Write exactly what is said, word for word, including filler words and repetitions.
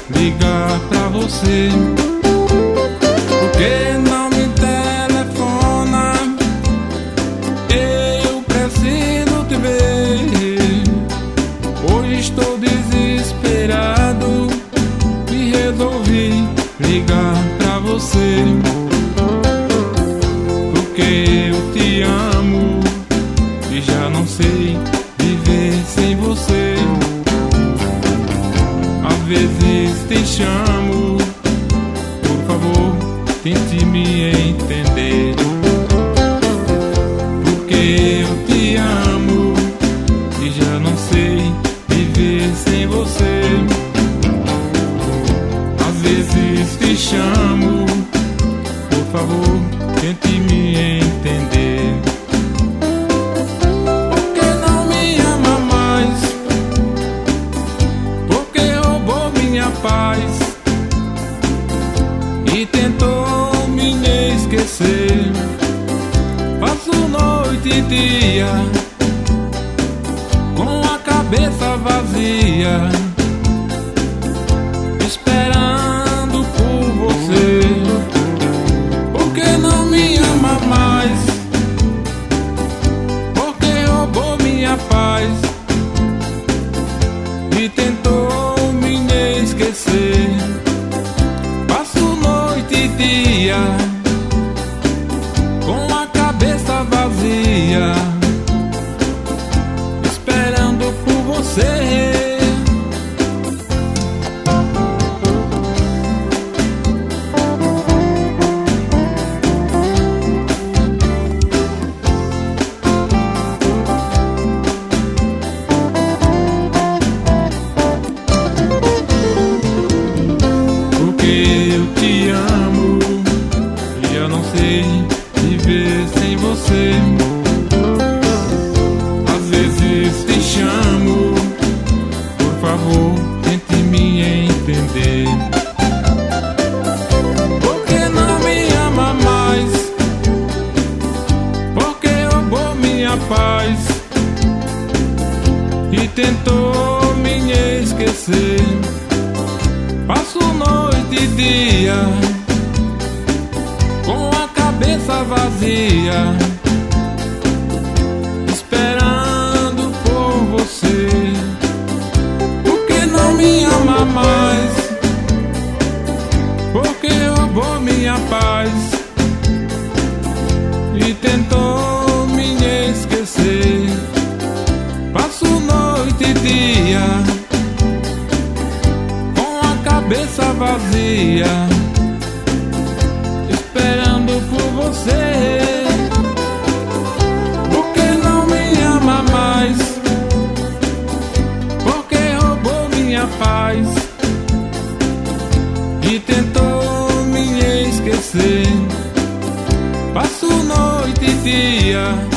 ligar pra você. Por que não me telefona? Eu preciso te ver. Hoje estou desesperado e resolvi ligar pra você. Porque eu te amo e já não sei viver sem você. Às vezes te chamo, por favor, tente me entender. Porque eu te amo e já não sei viver sem você. Às vezes te chamo, por favor, tente me entender. Porque não me ama mais, porque roubou minha paz e tentou me esquecer. Passo noite e dia com a cabeça vazia, esperando por você. Porque não me ama mais, porque roubou minha paz e tentou me esquecer. Passo noite e dia com a cabeça vazia, esperando por você. Viver sem você. Às vezes te chamo, por favor, tente me entender. Porque não me ama mais, porque roubou minha paz e tentou me esquecer. Passo noite e dia com a cabeça vazia, esperando por você. Porque não me ama mais, porque roubou minha paz e tentou me esquecer. Passo noite e dia com a cabeça vazia, esperando por você. Porque não me ama mais, porque roubou minha paz e tentou me esquecer. Passo noite e dia